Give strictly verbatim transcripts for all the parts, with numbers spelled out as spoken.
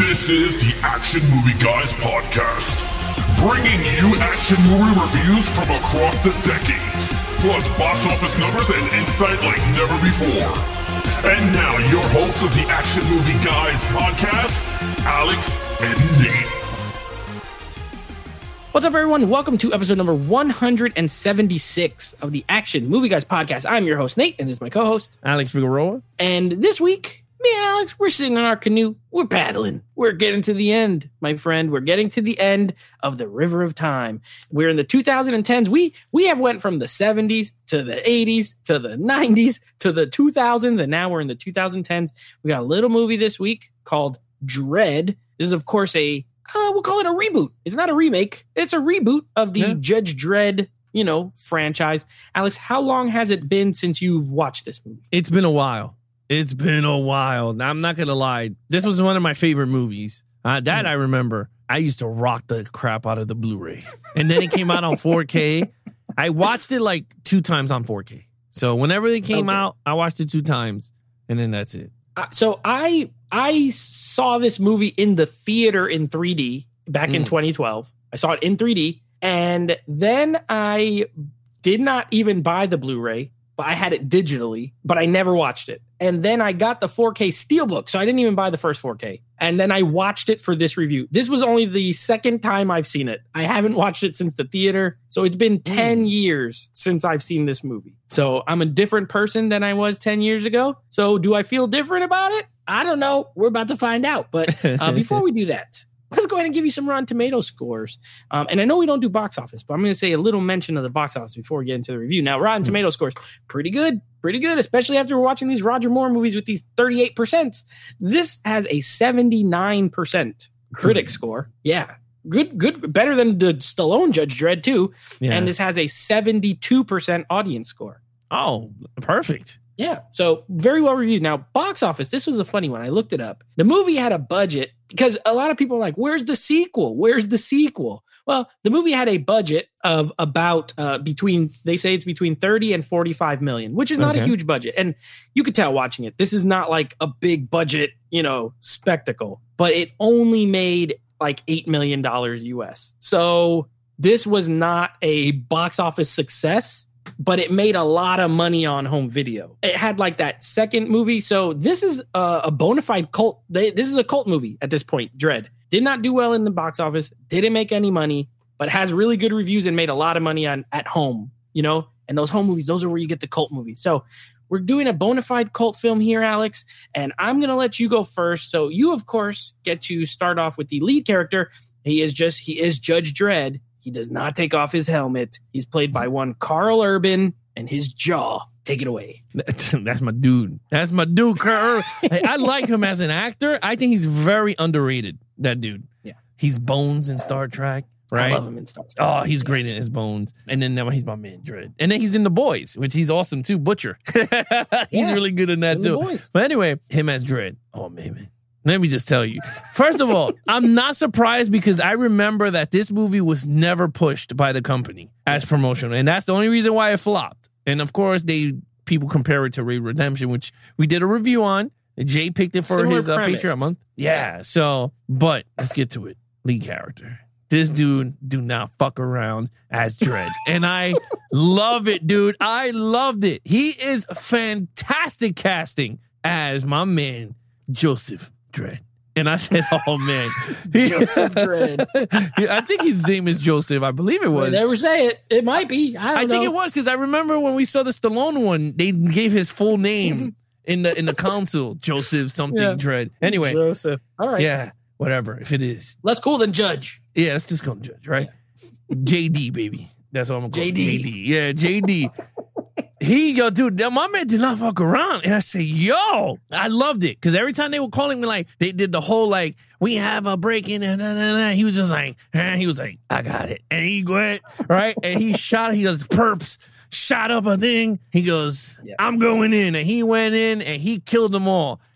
This is the Action Movie Guys podcast, bringing you action movie reviews from across the decades, plus box office numbers and insight like never before. And now, your hosts of the Action Movie Guys podcast, Alex and Nate. What's up, everyone? Welcome to episode number one hundred seventy-six of the Action Movie Guys podcast. I'm your host, Nate, and this is my co-host, Alex Figueroa. And this week, me and Alex, we're sitting in our canoe. We're paddling. We're getting to the end, my friend. We're getting to the end of the river of time. We're in the two thousand tens. We we have went from the seventies to the eighties to the nineties to the two thousands, and now we're in the two thousand tens. We got a little movie this week called Dredd. This is, of course, a uh, we'll call it a reboot. It's not a remake. It's a reboot of the yeah. Judge Dredd, you know, franchise. Alex, how long has it been since you've watched this movie? It's been a while. It's been a while. I'm not going to lie. This was one of my favorite movies. Uh, that I remember. I used to rock the crap out of the Blu-ray. And then it came out on four K. I watched it like two times on four K. So whenever it came okay. out, I watched it two times. And then that's it. Uh, so I I saw this movie in the theater in three D back mm. in twenty twelve. I saw it in three D. And then I did not even buy the Blu-ray. But I had it digitally, but I never watched it. And then I got the four K Steelbook, so I didn't even buy the first four K. And then I watched it for this review. This was only the second time I've seen it. I haven't watched it since the theater, so it's been ten years since I've seen this movie. So I'm a different person than I was ten years ago. So do I feel different about it? I don't know. We're about to find out. But uh, before we do that, let's go ahead and give you some Rotten Tomatoes scores. Um, and I know we don't do box office, but I'm going to say a little mention of the box office before we get into the review. Now, Rotten mm-hmm. Tomatoes scores, pretty good, pretty good, especially after we're watching these Roger Moore movies with these thirty-eight percent. This has a seventy-nine percent critic score. Yeah, good, good, better than the Stallone Judge Dredd, too. Yeah. And this has a seventy-two percent audience score. Oh, perfect. Yeah, so very well reviewed. Now, box office, this was a funny one. I looked it up. The movie had a budget because a lot of people are like, where's the sequel? Where's the sequel? Well, the movie had a budget of about uh, between, they say it's between thirty and forty-five million, which is not okay. a huge budget. And you could tell watching it, this is not like a big budget, you know, spectacle, but it only made like eight million dollars U S. So this was not a box office success, but it made a lot of money on home video. It had like that second movie. So this is a, a bona fide cult. They, this is a cult movie at this point, Dredd. Did not do well in the box office. Didn't make any money, but has really good reviews and made a lot of money on at home, you know? And those home movies, those are where you get the cult movies. So we're doing a bona fide cult film here, Alex, and I'm going to let you go first. So you, of course, get to start off with the lead character. He is just, he is Judge Dredd. He does not take off his helmet. He's played by one Carl Urban, and his jaw. Take it away. That's my dude. That's my dude, Carl. Hey, I like him as an actor. I think he's very underrated, that dude. Yeah. He's Bones in Star Trek, right? I love him in Star Trek. Oh, he's great in his Bones. And then now he's my man, Dredd. And then he's in The Boys, which he's awesome, too. Butcher. he's yeah, really good in that, in too. But anyway, him as Dredd. Oh, man, man. Let me just tell you. First of all, I'm not surprised because I remember that this movie was never pushed by the company as promotional. And that's the only reason why it flopped. And of course, they people compare it to Ray Redemption, which we did a review on. Jay picked it for Similar his uh, Patreon month. Yeah. So, but let's get to it. Lead character. This dude do not fuck around as Dredd. And I love it, dude. I loved it. He is fantastic casting as my man, Joseph Dredd. And I said, oh, man. Joseph Dredd. I think his name is Joseph. I believe it was. They never say it. It might be. I don't I know. think it was because I remember when we saw the Stallone one, they gave his full name in the in the console. Joseph something yeah. Dredd. Anyway. Joseph. All right. Yeah. Whatever. If it is. Less cool than Judge. Yeah. Let's just call him Judge, right? Yeah. J D, baby. That's what I'm going to call him. J D. Yeah. J D. He, yo, dude, my man did not fuck around. And I say, yo, I loved it. Because every time they were calling me, like, they did the whole, like, we have a break in, and he was just like, eh, he was like, I got it. And he went, right? And he shot, he goes, perps, shot up a thing. He goes, yeah. I'm going in. And he went in, and he killed them all.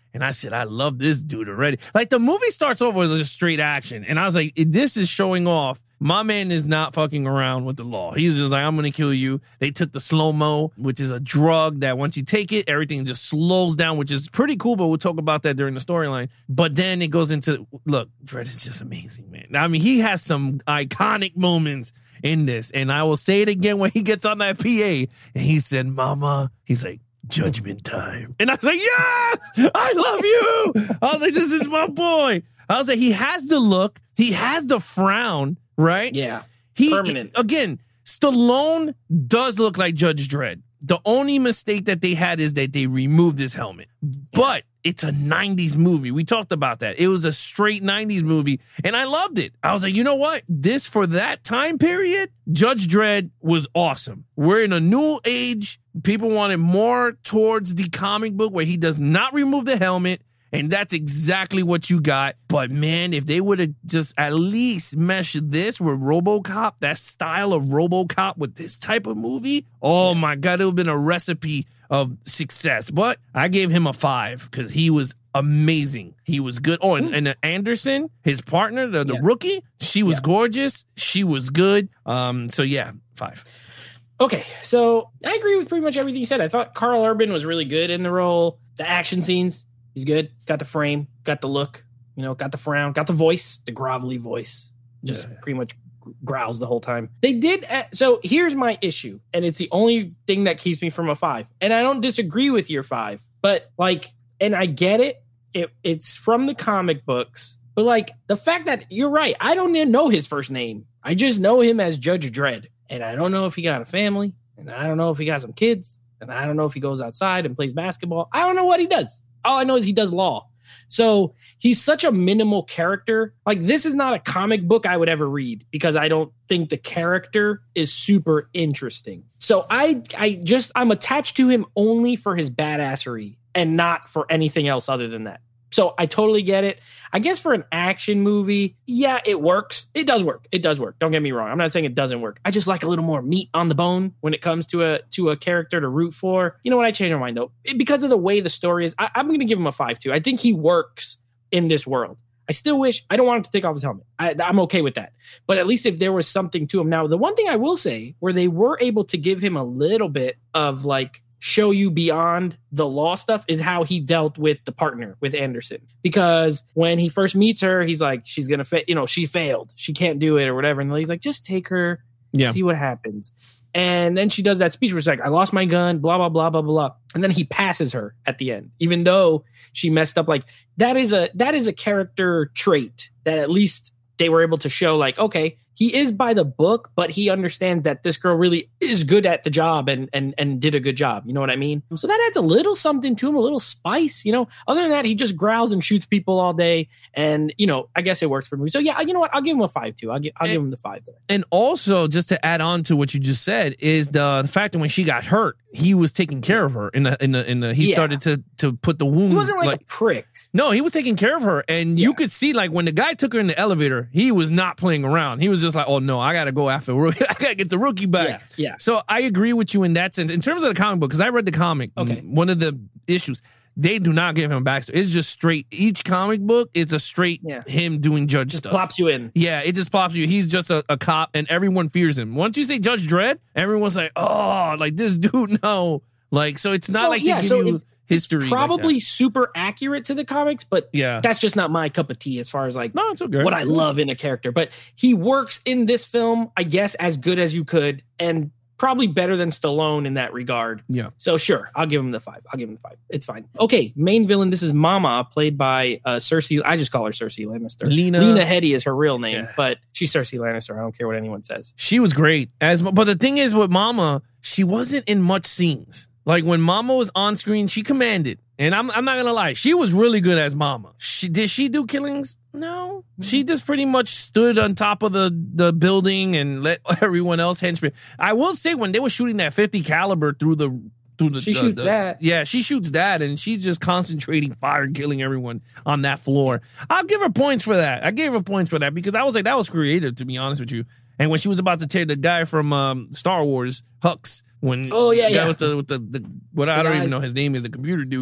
And I said, I love this dude already. Like, the movie starts off with just straight action. And I was like, this is showing off. My man is not fucking around with the law. He's just like, I'm going to kill you. They took the slow-mo, which is a drug that once you take it, everything just slows down, which is pretty cool, but we'll talk about that during the storyline. But then it goes into, look, Dredd is just amazing, man. I mean, he has some iconic moments in this. And I will say it again when he gets on that P A. And he said, Mama, he's like, judgment time. And I was like, yes, I love you. I was like, this is my boy. I was like, he has the look. He has the frown, right? Yeah. He, permanent. Again, Stallone does look like Judge Dredd. The only mistake that they had is that they removed his helmet. But it's a nineties movie. We talked about that. It was a straight nineties movie, and I loved it. I was like, you know what? This, for that time period, Judge Dredd was awesome. We're in a new age. People wanted more towards the comic book where he does not remove the helmet, and that's exactly what you got. But, man, if they would have just at least meshed this with RoboCop, that style of RoboCop with this type of movie, oh, my God, it would have been a recipe of success. But I gave him a five because he was amazing. He was good. Oh, and, and Anderson, his partner, the, the yeah. rookie, she was yeah. gorgeous. She was good. Um. So, yeah, five. Okay, so I agree with pretty much everything you said. I thought Karl Urban was really good in the role. The action scenes, he's good. Got the frame, got the look, you know, got the frown, got the voice, the grovelly voice. Just yeah. pretty much growls the whole time. They did. So here's my issue, and it's the only thing that keeps me from a five. And I don't disagree with your five, but like, and I get it. It it's from the comic books, but like the fact that you're right, I don't even know his first name. I just know him as Judge Dredd, and I don't know if he got a family, and I don't know if he got some kids, and I don't know if he goes outside and plays basketball. I don't know what he does. All I know is he does law. So he's such a minimal character. Like, this is not a comic book I would ever read because I don't think the character is super interesting. So I, I just, I'm attached to him only for his badassery and not for anything else other than that. So I totally get it. I guess for an action movie, yeah, it works. It does work. It does work. Don't get me wrong. I'm not saying it doesn't work. I just like a little more meat on the bone when it comes to a to a character to root for. You know what? I changed my mind though. It, because of the way the story is, I, I'm going to give him a five too. I think he works in this world. I still wish, I don't want him to take off his helmet. I, I'm okay with that. But at least if there was something to him. Now, the one thing I will say, where they were able to give him a little bit of like, show you beyond the law stuff, is how he dealt with the partner, with Anderson. Because when he first meets her, he's like, she's going to, fa- you know, she failed. She can't do it or whatever. And he's like, just take her, yeah. see what happens. And then she does that speech where she's like, I lost my gun, blah, blah, blah, blah, blah. And then he passes her at the end, even though she messed up. Like, that is a, that is a character trait that at least they were able to show, like, okay, he is by the book, but he understands that this girl really is good at the job and and and did a good job. You know what I mean? So that adds a little something to him, a little spice, you know? Other than that, he just growls and shoots people all day. And, you know, I guess it works for me. So, yeah, you know what? I'll give him a five, too. I'll, give, I'll and, give him the five there. And also, just to add on to what you just said, is the, the fact that when she got hurt, he was taking care of her. In the, in the, in the, he yeah. started to to put the wound. He wasn't like, like a prick. No, he was taking care of her. And yeah. you could see, like, when the guy took her in the elevator, he was not playing around. He was just like, oh, no, I got to go after rookie. I got to get the rookie back. Yeah, yeah. So I agree with you in that sense. In terms of the comic book, because I read the comic, okay. one of the issues, they do not give him backstory. It's just straight. Each comic book, it's a straight yeah. him doing judge just stuff. Plops you in. Yeah, it just plops you. He's just a, a cop, and everyone fears him. Once you say Judge Dredd, everyone's like, oh, like this dude, no. Like, so it's not so, like they yeah, give so you it, history. It's probably like super accurate to the comics, but yeah. that's just not my cup of tea as far as like no, it's okay. what I love in a character. But he works in this film, I guess, as good as you could, and probably better than Stallone in that regard. Yeah. So sure, I'll give him the five. I'll give him the five. It's fine. Okay, main villain. This is Mama, played by uh, Cersei. I just call her Cersei Lannister. Lena. Lena Headey is her real name, yeah. but she's Cersei Lannister. I don't care what anyone says. She was great. As but the thing is with Mama, she wasn't in much scenes. Like when Mama was on screen, she commanded. And I'm I'm not gonna lie, she was really good as Mama. She did she do killings? No. She just pretty much stood on top of the, the building and let everyone else henchman. I will say when they were shooting that fifty caliber through the through the She the, shoots the, that. Yeah, she shoots that and she's just concentrating fire and killing everyone on that floor. I'll give her points for that. I gave her points for that because I was like, that was creative, to be honest with you. And when she was about to tear the guy from um, Star Wars, Hux, when oh yeah, the guy yeah. with the with the, the what I don't even know his name is, the computer dude.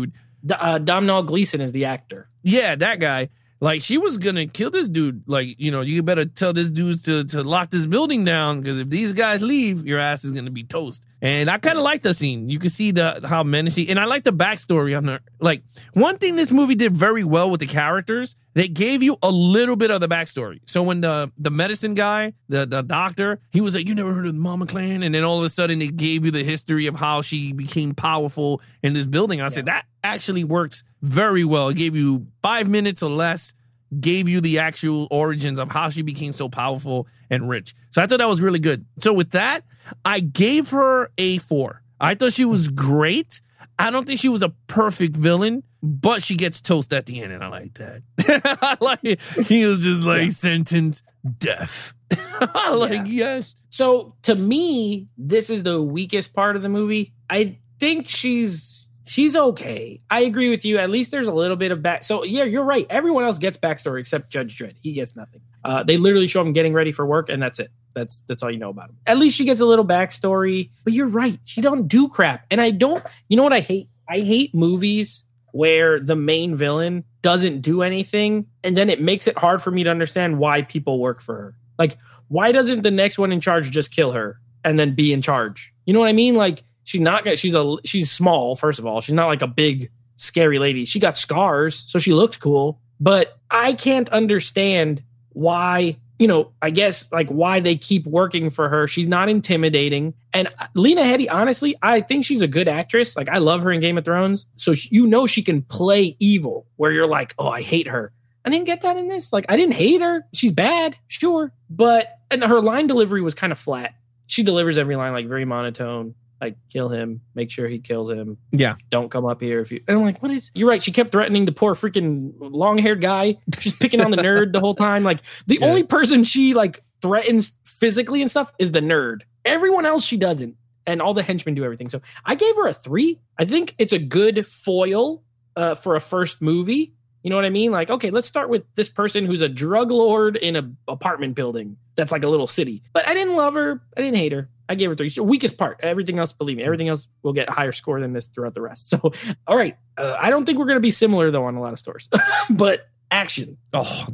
D- uh, Domhnall Gleeson is the actor. Yeah, that guy. Like, she was going to kill this dude. Like, you know, you better tell this dude to, to lock this building down, because if these guys leave, your ass is going to be toast. And I kind of like the scene. You can see the how menacing. And I like the backstory on her. Like, one thing this movie did very well with the characters, they gave you a little bit of the backstory. So when the, the medicine guy, the, the doctor, he was like, you never heard of the Mama Clan? And then all of a sudden, it gave you the history of how she became powerful in this building. I yeah. said, that actually works very well. It gave you five minutes or less, gave you the actual origins of how she became so powerful and rich. So I thought that was really good. So with that, I gave her a four. I thought she was great. I don't think she was a perfect villain, but she gets toast at the end, and I like that. I like it. He was just like, yeah. sentence death. like, yeah. yes. So to me, this is the weakest part of the movie. I think she's She's okay. I agree with you. At least there's a little bit of back. So yeah, you're right. Everyone else gets backstory except Judge Dredd. He gets nothing. Uh, they literally show him getting ready for work, and that's it. That's that's all you know about him. At least she gets a little backstory. But you're right. She don't do crap. And I don't. You know what I hate? I hate movies where the main villain doesn't do anything, and then it makes it hard for me to understand why people work for her. Like, why doesn't the next one in charge just kill her and then be in charge? You know what I mean? Like. She's not gonna, she's a, she's small, first of all. She's not like a big, scary lady. She got scars, so she looks cool. But I can't understand why, you know, I guess like why they keep working for her. She's not intimidating. And Lena Headey, honestly, I think she's a good actress. Like, I love her in Game of Thrones. So she, you know, she can play evil where you're like, oh, I hate her. I didn't get that in this. Like, I didn't hate her. She's bad, sure. But and her line delivery was kind of flat. She delivers every line like very monotone. Like, kill him, make sure he kills him. Yeah. Don't come up here if you... And I'm like, what is... You're right. She kept threatening the poor freaking long-haired guy. She's picking on the nerd the whole time. Like, the yeah. only person she, like, threatens physically and stuff is the nerd. Everyone else she doesn't. And all the henchmen do everything. So I gave her a three. I think it's a good foil uh, for a first movie. You know what I mean? Like, okay, let's start with this person who's a drug lord in an apartment building that's like a little city. But I didn't love her. I didn't hate her. I gave her three. So weakest part. Everything else, believe me, everything else will get a higher score than this throughout the rest. So, all right. Uh, I don't think we're going to be similar, though, on a lot of scores. But action. Oh,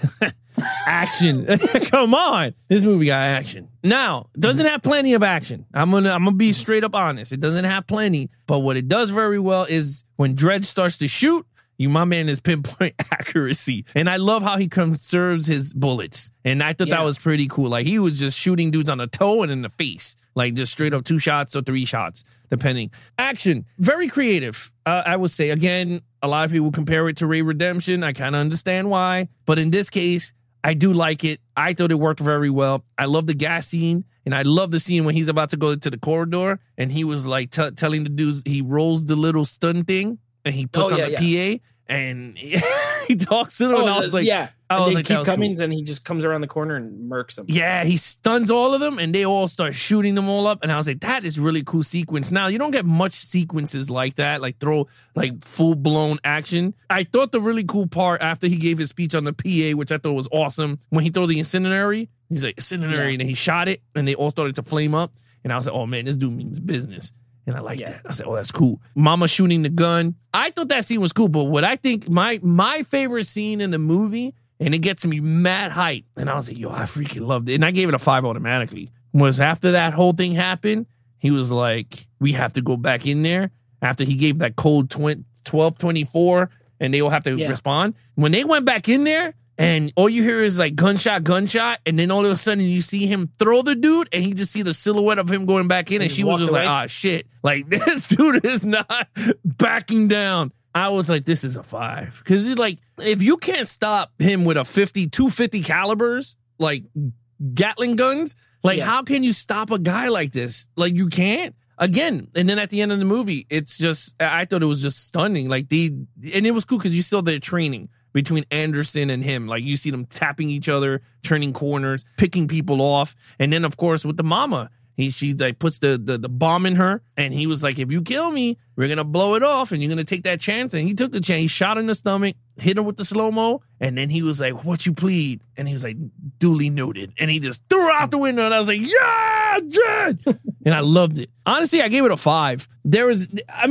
action. Come on. This movie got action. Now, doesn't have plenty of action. I'm going to I'm gonna be straight up honest. It doesn't have plenty. But what it does very well is when Dredd starts to shoot, you, my man, is pinpoint accuracy. And I love how he conserves his bullets. And I thought yeah. that was pretty cool. Like, he was just shooting dudes on the toe and in the face. Like, just straight up two shots or three shots, depending. Action. Very creative, uh, I would say. Again, a lot of people compare it to Ray Redemption. I kind of understand why. But in this case, I do like it. I thought it worked very well. I love the gas scene. And I love the scene when he's about to go to the corridor. And he was, like, t- telling the dudes, he rolls the little stun thing. And he puts oh, yeah, on the yeah. P A. And he talks to them, oh, and I was like, yeah. I was and they like, keep coming, cool. And he just comes around the corner and murks them. Yeah, he stuns all of them, and they all start shooting them all up. And I was like, that is really cool sequence. Now, you don't get much sequences like that, like throw like full blown action. I thought the really cool part after he gave his speech on the P A, which I thought was awesome, when he threw the incendiary, he's like, incendiary, yeah. and then he shot it, and they all started to flame up. And I was like, oh man, this dude means business. And I like yeah. that. I said, oh, that's cool. Mama shooting the gun. I thought that scene was cool, but what I think my my favorite scene in the movie, and it gets me mad hype, and I was like, yo, I freaking loved it. And I gave it a five automatically, was after that whole thing happened, he was like, we have to go back in there. After he gave that code twelve twenty-four, and they all have to yeah. respond. When they went back in there, and all you hear is like gunshot, gunshot, and then all of a sudden you see him throw the dude, and you just see the silhouette of him going back in, and she was just away. like, ah, shit. Like, this dude is not backing down. I was like, this is a five. Because it's like, if you can't stop him with a fifty, two fifty calibers, like Gatling guns, like, yeah. how can you stop a guy like this? Like, you can't. Again, and then at the end of the movie, it's just, I thought it was just stunning. Like, they, and it was cool because you saw their training between Anderson and him. Like, you see them tapping each other, turning corners, picking people off. And then, of course, with the mama, he she like puts the, the, the bomb in her. And he was like, if you kill me, we're going to blow it off. And you're going to take that chance. And he took the chance. He shot in the stomach, hit her with the slow-mo. And then he was like, what you plead? And he was like, duly noted. And he just threw her out the window. And I was like, yeah, Dredd. And I loved it. Honestly, I gave it a five. There was, I mean,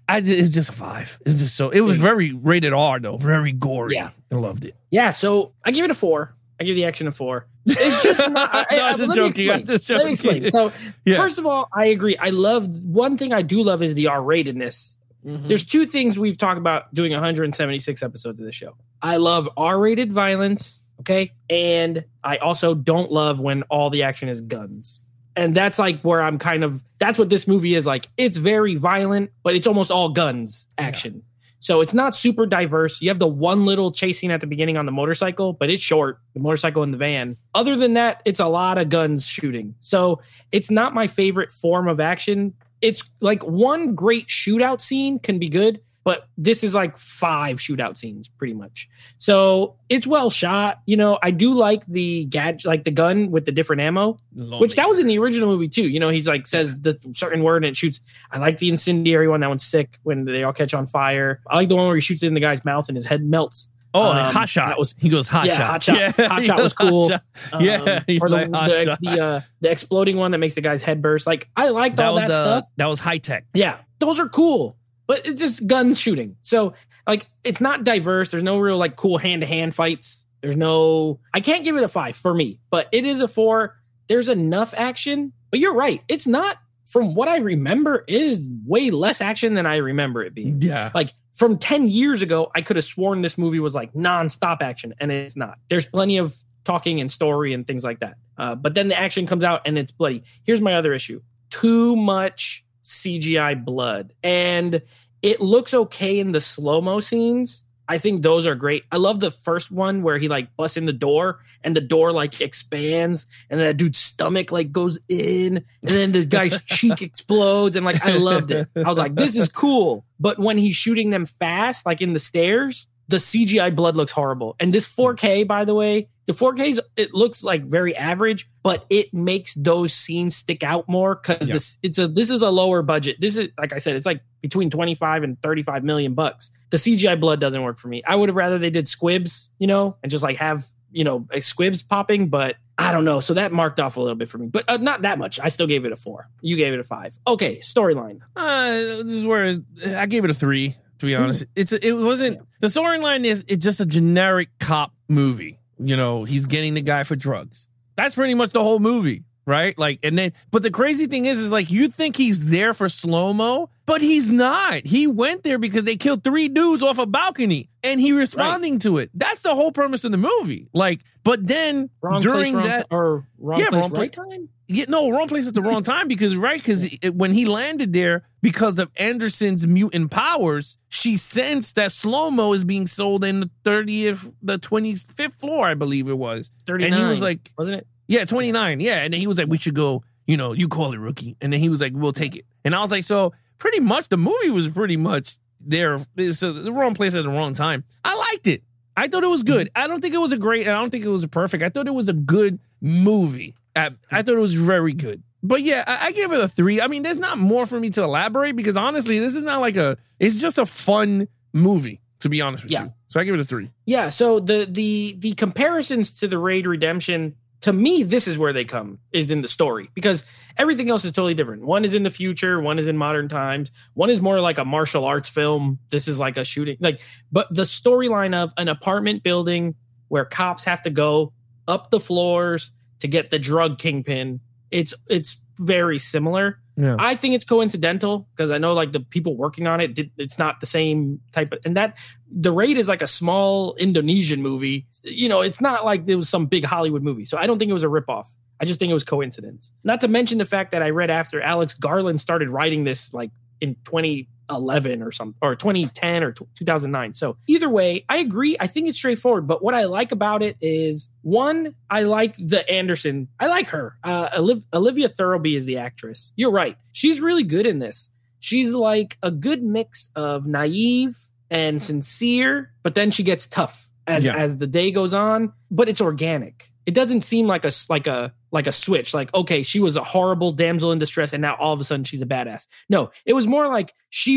I, it's just a five. It's just so, it was very rated R though, very gory. Yeah. I loved it. Yeah, so I give it a four. I give the action a four. It's just not. I, no, I, I'm just let joking. Me I'm just joking. Let me explain. So, yeah. first of all, I agree. I love, one thing I do love is the R-ratedness. Mm-hmm. There's two things we've talked about doing one hundred seventy-six episodes of the show. I love R-rated violence, okay? And I also don't love when all the action is guns. And that's like where I'm kind of, that's what this movie is like. It's very violent, but it's almost all guns action. Yeah. So it's not super diverse. You have the one little chase scene at the beginning on the motorcycle, but it's short, the motorcycle in the van. Other than that, it's a lot of guns shooting. So it's not my favorite form of action. It's like one great shootout scene can be good, but this is like five shootout scenes pretty much. So it's well shot. You know, I do like the gadget, like the gun with the different ammo, Lonely. Which that was in the original movie too. You know, he's like says the certain word and it shoots. I like the incendiary one. That one's sick when they all catch on fire. I like the one where he shoots it in the guy's mouth and his head melts. Oh, um, hot shot. That was, he goes hot yeah, shot. Hot shot. Yeah, hot shot was cool. Shot. Um, yeah, or the like the, shot. the, uh, the exploding one that makes the guy's head burst. Like I liked that all was that the, stuff. That was high tech. Yeah, those are cool. But it's just guns shooting. So, like, it's not diverse. There's no real, like, cool hand-to-hand fights. There's no... I can't give it a five for me. But it is a four. There's enough action. But you're right. It's not... From what I remember, it is way less action than I remember it being. Yeah. Like, from ten years ago, I could have sworn this movie was, like, non-stop action. And it's not. There's plenty of talking and story and things like that. Uh, but then the action comes out and it's bloody. Here's my other issue. Too much C G I blood. And it looks okay in the slow-mo scenes. I think those are great. I love the first one where he like busts in the door and the door like expands and then that dude's stomach like goes in and then the guy's cheek explodes and like I loved it. I was like, this is cool. But when he's shooting them fast, like in the stairs, the C G I blood looks horrible. And this four K, by the way, the four K's, it looks like very average, but it makes those scenes stick out more because yeah. this it's a this is a lower budget. This is, like I said, it's like between twenty-five and thirty-five million bucks. The C G I blood doesn't work for me. I would have rather they did squibs, you know, and just like have, you know, squibs popping, but I don't know. So that marked off a little bit for me, but uh, not that much. I still gave it a four. You gave it a five. Okay, storyline. Uh, this is where I gave it a three. To be honest, Ooh. it's it wasn't yeah. the storyline is it's just a generic cop movie. You know, he's getting the guy for drugs. That's pretty much the whole movie, right? Like, and then, but the crazy thing is, is like you think he's there for slow-mo, but he's not. He went there because they killed three dudes off a balcony, and he responding right. to it. That's the whole premise of the movie. Like, but then wrong during place, that, wrong, or wrong yeah, place, wrong right place, time. Yeah, no, wrong place at the wrong time because right because when he landed there because of Anderson's mutant powers, she sensed that slow-mo is being sold in the thirtieth, the twenty-fifth floor, I believe it was. thirty-nine, and he was like, wasn't it? Yeah, twenty-nine. Yeah, and then he was like, we should go. You know, you call it, rookie. And then he was like, we'll take it. And I was like, so pretty much the movie was pretty much there. It's the wrong place at the wrong time. I liked it. I thought it was good. I don't think it was a great. I don't think it was a perfect. I thought it was a good movie. I, I thought it was very good. But yeah, I, I give it a three. I mean, there's not more for me to elaborate because honestly, this is not like a, it's just a fun movie, to be honest with yeah. you. So I give it a three. Yeah. So the, the, the comparisons to the Raid Redemption, to me, this is where they come, is in the story, because everything else is totally different. One is in the future. One is in modern times. One is more like a martial arts film. This is like a shooting, like, but the storyline of an apartment building where cops have to go up the floors to get the drug kingpin. It's it's very similar. Yeah. I think it's coincidental because I know like the people working on it, did, it's not the same type of, and that the Raid is like a small Indonesian movie. You know, it's not like it was some big Hollywood movie. So I don't think it was a ripoff. I just think it was coincidence. Not to mention the fact that I read after Alex Garland started writing this like in twenty eleven or something, or twenty ten or two thousand nine. So either way, I agree. I think it's straightforward. But what I like about it is, one, I like the Anderson. I like her. Uh, Oliv- Olivia Thirlby is the actress. You're right. She's really good in this. She's like a good mix of naive and sincere, but then she gets tough as yeah. as the day goes on. But it's organic. It doesn't seem like a like a like a switch. Like, okay, she was a horrible damsel in distress, and now all of a sudden she's a badass. No, it was more like she was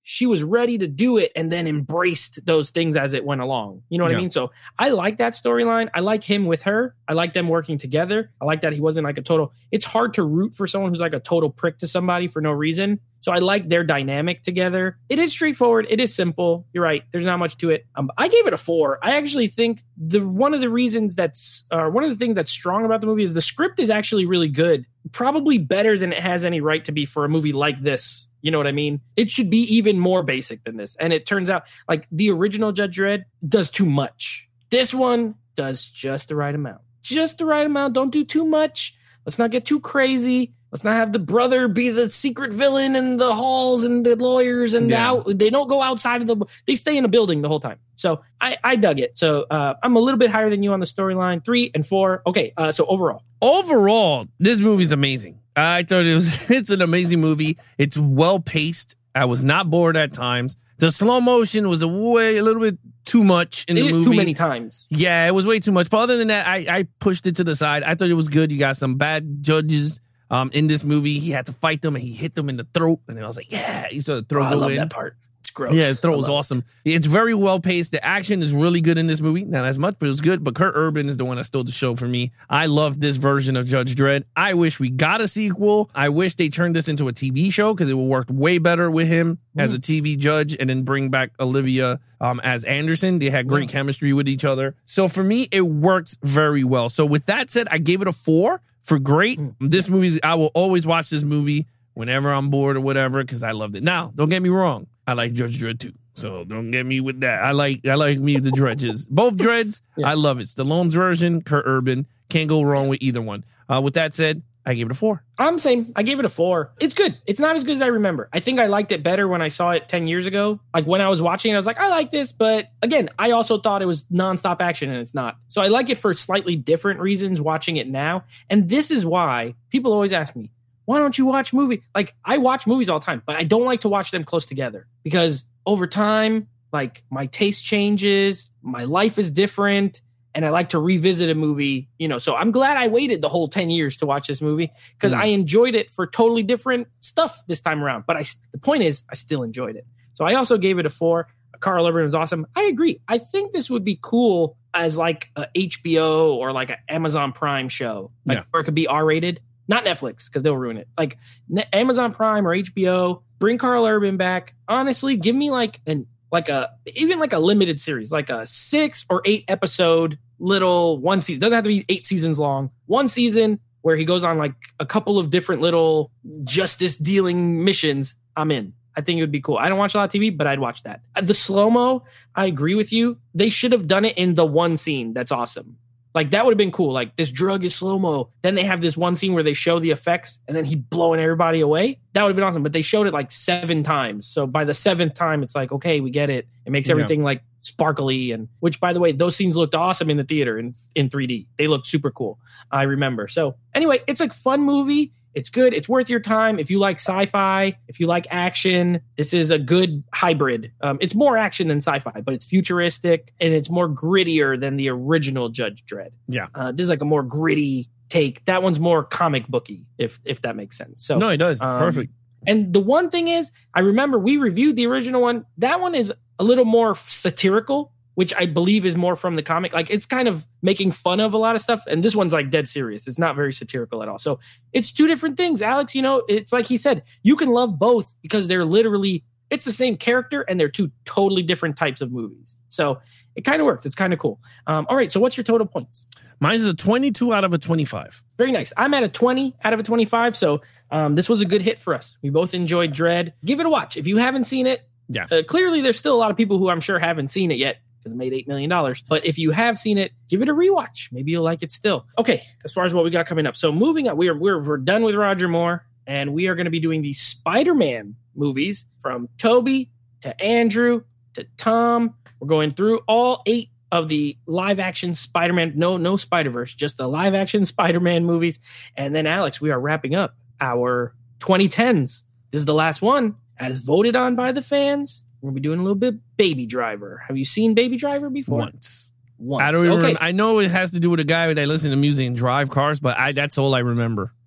she was ready to do it and then embraced those things as it went along. You know what yeah. I mean? So I like that storyline. I like him with her. I like them working together. I like that he wasn't like a total, it's hard to root for someone who's like a total prick to somebody for no reason. So I like their dynamic together. It is straightforward. It is simple. You're right. There's not much to it. Um, I gave it a four. I actually think the one of the reasons that's, uh, one of the things that's strong about the movie is the script is actually really good. Probably better than it has any right to be for a movie like this. You know what I mean? It should be even more basic than this. And it turns out like the original Judge Dredd does too much. This one does just the right amount. Just the right amount. Don't do too much. Let's not get too crazy. Let's not have the brother be the secret villain and the halls and the lawyers and yeah. the out, they don't go outside of the, they stay in the building the whole time. So I, I dug it. So uh, I'm a little bit higher than you on the storyline. Three and four. Okay. Uh, so overall. Overall, this movie's amazing. I thought it was, it's an amazing movie. It's well paced. I was not bored at times. The slow motion was a way, a little bit too much in the movie. Too many times. Yeah, it was way too much. But other than that, I, I pushed it to the side. I thought it was good. You got some bad judges um, in this movie. He had to fight them and he hit them in the throat. And I was like, yeah, he sort of throw oh, go I love in. that part. Gross. Yeah, the throw was awesome. It. It's very well paced. The action is really good in this movie. Not as much, but it was good. But Kurt Urban is the one that stole the show for me. I love this version of Judge Dredd. I wish we got a sequel. I wish they turned this into a T V show because it would work way better with him mm. as a T V judge and then bring back Olivia um, as Anderson. They had great mm. chemistry with each other. So for me, it works very well. So with that said, I gave it a four for great. Mm. This movie, I will always watch this movie whenever I'm bored or whatever because I loved it. Now, don't get me wrong. I like Judge Dredd too. So don't get me with that. I like I like me the Dredges. Both Dredds, yeah. I love it. Stallone's version, Kurt Urban. Can't go wrong with either one. Uh, with that said, I gave it a four. I'm same. I gave it a four. It's good. It's not as good as I remember. I think I liked it better when I saw it ten years ago. Like when I was watching it, I was like, I like this. But again, I also thought it was nonstop action and it's not. So I like it for slightly different reasons watching it now. And this is why people always ask me, why don't you watch movie? Like I watch movies all the time, but I don't like to watch them close together because over time, like my taste changes, my life is different, and I like to revisit a movie, you know, so I'm glad I waited the whole ten years to watch this movie because mm. I enjoyed it for totally different stuff this time around. But I, the point is I still enjoyed it. So I also gave it a four. Karl Urban was awesome. I agree. I think this would be cool as like a H B O or like an Amazon Prime show, like yeah. where it could be R rated. Not Netflix, because they'll ruin it. Like Amazon Prime or H B O, bring Karl Urban back. Honestly, give me like an like a even like a limited series, like a six or eight episode little one season. Doesn't have to be eight seasons long. One season where he goes on like a couple of different little justice dealing missions. I'm in. I think it would be cool. I don't watch a lot of T V, but I'd watch that. The slow-mo, I agree with you. They should have done it in the one scene. That's awesome. Like, that would have been cool. Like, this drug is slow-mo. Then they have this one scene where they show the effects and then he blowing everybody away. That would have been awesome. But they showed it like seven times. So by the seventh time, it's like, okay, we get it. It makes everything yeah. like sparkly. And which, by the way, those scenes looked awesome in the theater in, in three D. They looked super cool. I remember. So anyway, it's a fun movie. It's good. It's worth your time. If you like sci-fi, if you like action, this is a good hybrid. Um, it's more action than sci-fi, but it's futuristic and it's more grittier than the original Judge Dredd. Yeah. Uh, this is like a more gritty take. That one's more comic booky, if if that makes sense. So no, it does. Um, Perfect. And the one thing is, I remember we reviewed the original one. That one is a little more satirical, which I believe is more from the comic. Like, it's kind of making fun of a lot of stuff. And this one's like dead serious. It's not very satirical at all. So it's two different things. Alex, you know, it's like he said, you can love both because they're literally, it's the same character and they're two totally different types of movies. So it kind of works. It's kind of cool. Um, all right. So what's your total points? Mine is a twenty-two out of a twenty-five. Very nice. I'm at a twenty out of a twenty-five. So um, this was a good hit for us. We both enjoyed Dredd. Give it a watch. If you haven't seen it, yeah. Uh, clearly there's still a lot of people who I'm sure haven't seen it yet, because it made eight million dollars. But if you have seen it, give it a rewatch. Maybe you'll like it still. Okay, as far as what we got coming up. So moving on, we're, we're, we're done with Roger Moore, and we are going to be doing the Spider-Man movies from Toby to Andrew to Tom. We're going through all eight of the live-action Spider-Man. No, no Spider-Verse, just the live-action Spider-Man movies. And then, Alex, we are wrapping up our twenty tens. This is the last one, as voted on by the fans. We're going to be doing a little bit Baby Driver. Have you seen Baby Driver before? Once. Once. I don't even okay. remember. I know it has to do with a guy that listens to music and drive cars, but I that's all I remember.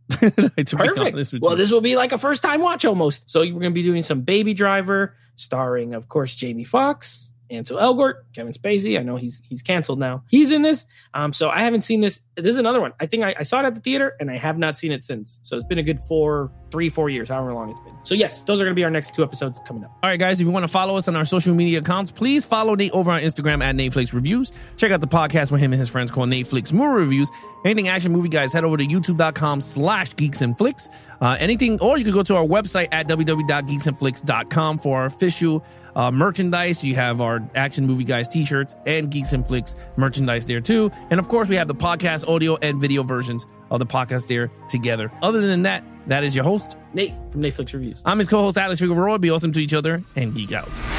to Perfect. Well, you. This will be like a first time watch almost. So we're going to be doing some Baby Driver, starring, of course, Jamie Foxx, Ansel Elgort, Kevin Spacey. I know he's he's canceled now. He's in this. Um, so I haven't seen this. This is another one. I think I, I saw it at the theater and I have not seen it since. So it's been a good four, three, four years, however long it's been. So yes, those are going to be our next two episodes coming up. All right, guys, if you want to follow us on our social media accounts, please follow Nate over on Instagram at Nateflix Reviews. Check out the podcast with him and his friends called Nateflix Movie Reviews. Anything action movie, guys, head over to youtube.com slash geeks and flicks. Uh, anything, or you can go to our website at w w w dot geeks and flicks dot com for our official Uh, merchandise. You have our Action Movie Guys t-shirts and Geeks and Flicks merchandise there too. And of course, we have the podcast audio and video versions of the podcast there together. Other than that, that is your host, Nate from Nateflix Reviews. I'm his co-host, Alex Figueroa. Be awesome to each other and geek out.